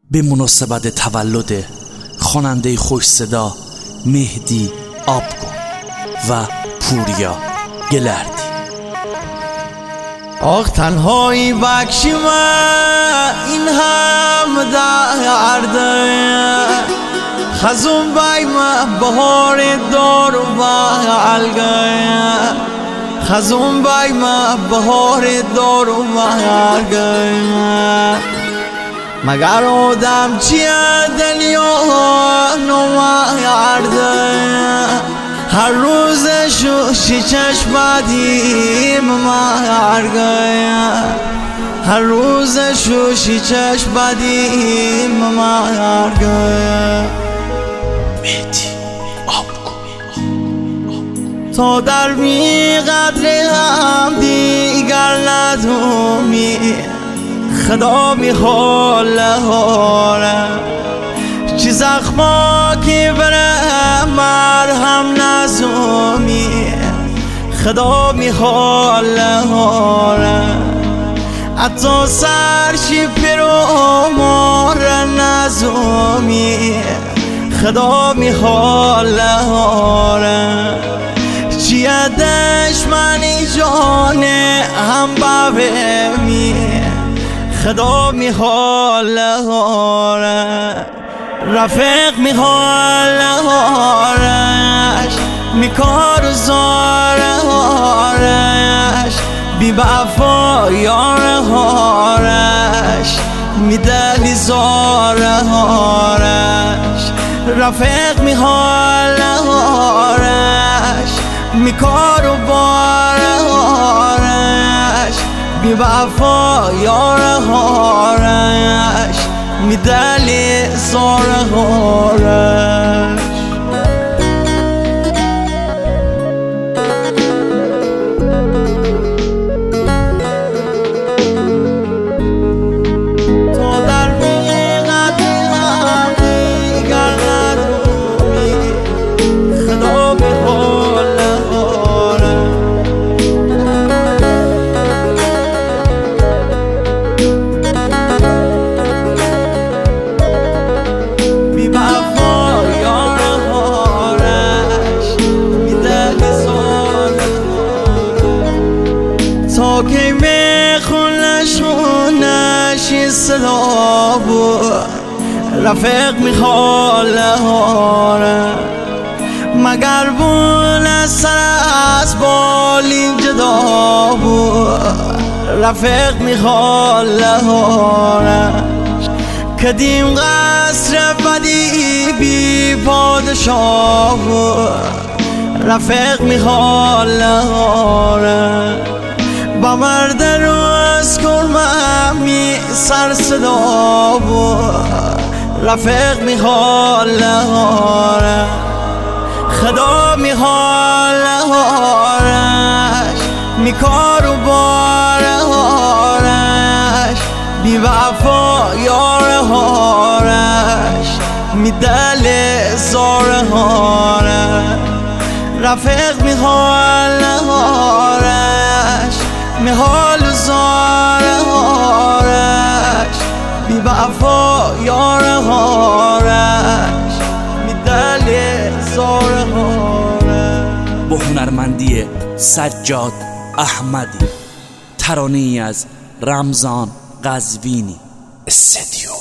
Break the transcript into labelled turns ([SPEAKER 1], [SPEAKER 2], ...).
[SPEAKER 1] به مناسبت تولد خواننده خوش صدا مهدی آبگون و پوریا گلردی.
[SPEAKER 2] آخ تنهایی بکشی من این هم درده، خزون بای من بهار دار و بلگه، خزون بای من بهار دار و بلگه. مگر آدم چیه دنیا نمارده، هر روز شوشی چشم بدیم مرگه، هر روز شوشی چشم بدیم مرگه.
[SPEAKER 1] مهدی آبگون.
[SPEAKER 2] تا در بی قدر هم دیگر ندومی، خدا میخواد حاله چی زخما که بره مرهم نزومی، خدا میخواد حاله حتی سرشی پیرو مار نزومی، خدا میخواد حاله چیه دشمنی جان هم ببمی، خدا میخواد رفیق میخواد هارش میکار و زارش بی وفا یار هارش میدلی زارش. رفیق میخواد هارش میکار و بارش بی وفا یار هارش میدلی زارش. تا که میخونش این صدا بود، رفیق میخواد هاره مگر بون سر از بالین جدا بود، رفیق میخواد هاره کدیم قصر بدی بی پادشاه بود، رفیق میخواد هاره با مرد روز کرمه می سر صدا بود، رفیق میخواد هاره خدا میخواد هارش میکار و بارش بی وفا یار هارش میدل زار هارش. رفیق میخواد هارش میحال زارش بی وفا یار هارش میدل زارش.
[SPEAKER 1] با هنرمندی سجاد احمدی، ترانه‌ای از رمضان قزوینی استودیو.